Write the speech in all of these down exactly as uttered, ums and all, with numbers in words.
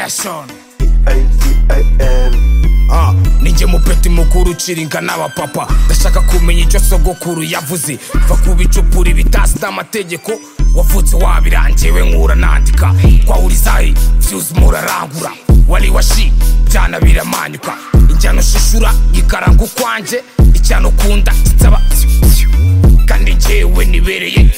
Fashion Ah, ninjye mupeti mukuru uciringa n'abapapa. Ndashaka kumenya icyo sogokuru yavuze. Va ku bicupuri bitasi n'amategeko. Wavutse wabirangiwe nkura nandika. Twahurizahe vyuzi murarangura. Wali washi byana biramanyuka. Injyano shishura yikaranga ukwanje. Icyano kunda kitaba kandi njyewe nibereye.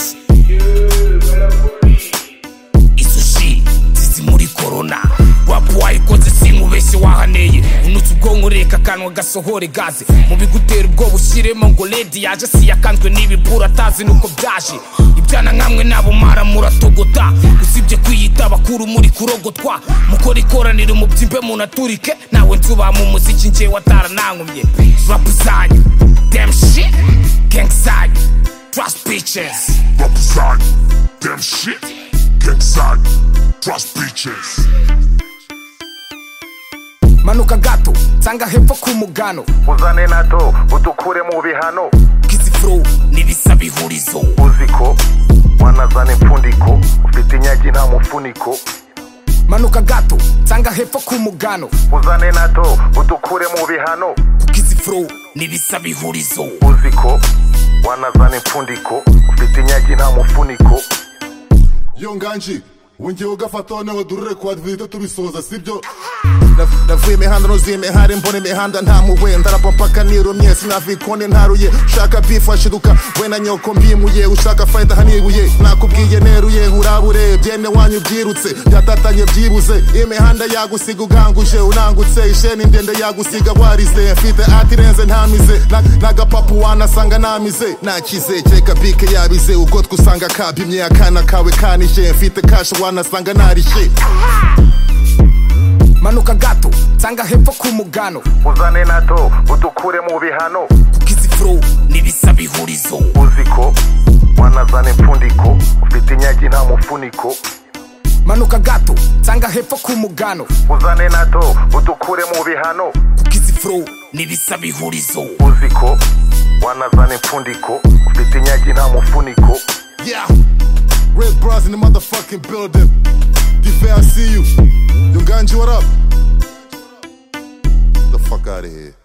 Isushi zizi muri corona. Wapu wayikoze sinkubeshye wahaneye. Unutse ubwonko reka kanwa gasohore gaze. Mu bigutera ubwoba ushyiremo ngo lady yaje siyakanzwe n'ibibura atazi nuko byaje. Ibyana nkamwe nabo mara muratogota. Usibye kwiyita bakuru muri kurogotwa. Mukora ikoraniro mubyimbe munaturike. Nawe nsuba mu muziki njyewe ataranankumye. Rap zanyu damn shit gang side trust bitches. Rap zanyu damn shit gang side trust bitches. Manuka gato nsanga hepfo ku mugano. Uzane nato udukure mu bihano. Kizi flow nibisaba ihurizo. Uziko wanazana impfundiko. Ufite inyagi nta mufuniko. Manuka gato nsanga hepfo ku mugano. Uzane nato udukure mu bihano. Kizi flow nibisaba ihurizo. Uziko wanazana impfundiko. Ufite inyagi nta mufuniko. Yo nganji wongewe ugafata noneho durure kwa duhita tubisoza sibyo. Navuye imihanda nuzuye imihari mbona imihanda nta muhwe. Ndarapa mpaka nirumye sinavikone ntaruye. Ushaka bifu ashiduka we na nyoko mbimuye. Ushaka fight hanibuye nakubwiye neruye. Nkurabure byene wanyu byirutse byatatanye byibuze. Imihanda yagusiga uganguje unangutse. Isheni ndende yagusiga warize. Mfite atirenze ntamize nagapapu wanasanga namize. Nakize keka bike yabize ubwo twusanga kabimye. Akana kawe kanije mfite cash wanasanga narishe. Manuka gato nsanga hepfo ku mugano. Uzane nato udukure mu bihano. Kizi flow nibisaba ihurizo. Uziko wanazana impfundiko. Ufite inyagi nta mufuniko. Manuka gato nsanga hepfo ku mugano. Uzane nato udukure mu bihano. Kizi flow nibisaba ihurizo. Uziko wanazana impfundiko. Ufite inyagi nta mufuniko. Yeah, Red Bros in the motherfucking building. D-Fair, I see you. Yo Ganji, what up? Get the fuck out of here.